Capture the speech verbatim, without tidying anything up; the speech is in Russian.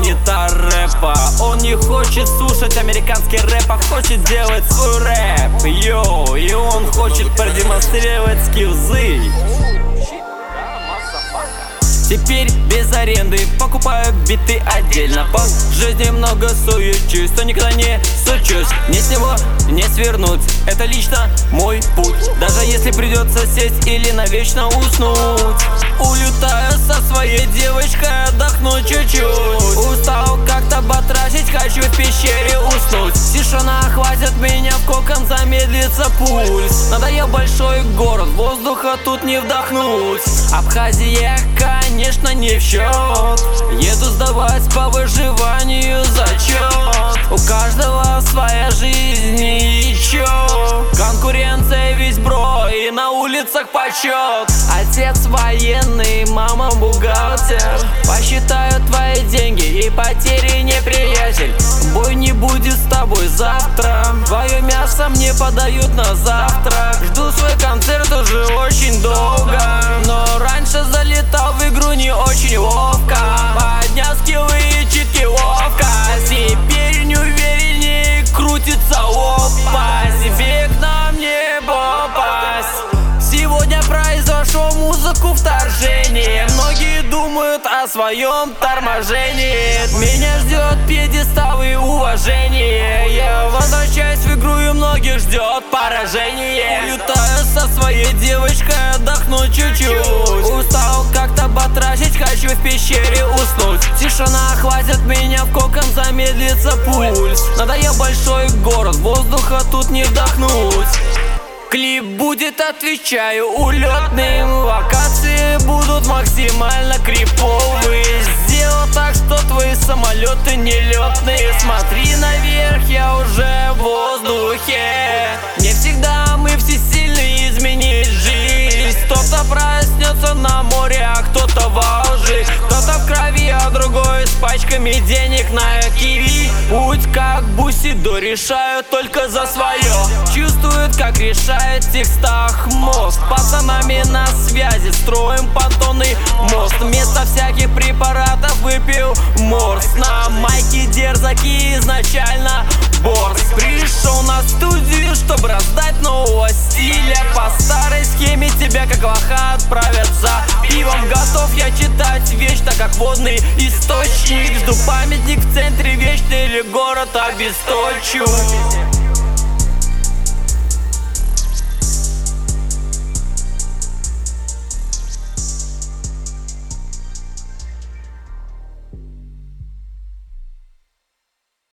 монитор рэпа. Он не хочет слушать американский рэп, а хочет делать свой рэп. Йоу, и он хочет продемонстрировать скиллзы. Теперь без аренды покупаю биты отдельно. По жизни много суечусь, то никогда не сучусь. Мне с него не свернуть, это лично мой путь. Даже если придется сесть или навечно уснуть. Улетаю со своей девочкой отдохнуть чуть-чуть. Устал как-то батрачить, хочу в пещере уснуть. Тишина хватит меня в кокон, замедлится пульс. Надоел большой город, воздуха тут не вдохнуть. Абхазия, конечно, не в счет. Еду сдавать по выживанию зачет. У каждого своя жизнь и чё. Конкуренция весь бро и на улицах почет. Отец военный, мама бухгалтер. Посчитаю твои деньги и потери неприятель. Бой не будет с тобой завтра. Твое мясо мне подают на завтрак. Жду свой концерт уже очень долго, но раньше залетал в игру не очень ловко. Поднял скиллы и читки ловко. Теперь неувереннее крутится лопа. Себе к нам не попасть. Сегодня произошло музыку вторжение. Многие думают о своем торможении. Меня ждет пьедестал и уважение. Я возвращаюсь в игру и многих ждет поражение. Улетаю со своей девочкой отдохнуть чуть-чуть. Устал как-то батрачить, хочу в пещере уснуть. Тишина хватит меня в кокон, замедлится пульс. Надоел большой город, воздуха тут не вдохнуть. Клип будет, отвечаю, улетным. Локации будут максимально криповые. Сделал так, что твои самолеты нелетные. Смотри наверх, я уже в воздухе. Не всегда мы всесильны изменить жизнь. Кто-то проснется на море, а кто-то в Алжире. Кто-то в крови, а другой с пачками денег на киви. Путь как Бусидо, решаю только за свое. Чувствует, как решает в текстах мост. Пацанами на связи, строим понтонный мост. Вместо всяких препаратов выпил морс. На майке дерзаки изначально борс. Пришел на студию, чтобы раздать нового стиля. По старой схеме тебя как лоха отправят за пивом. Готов я читать вечно, как водный источник. Жду памятник в центре вечный или город обесточу.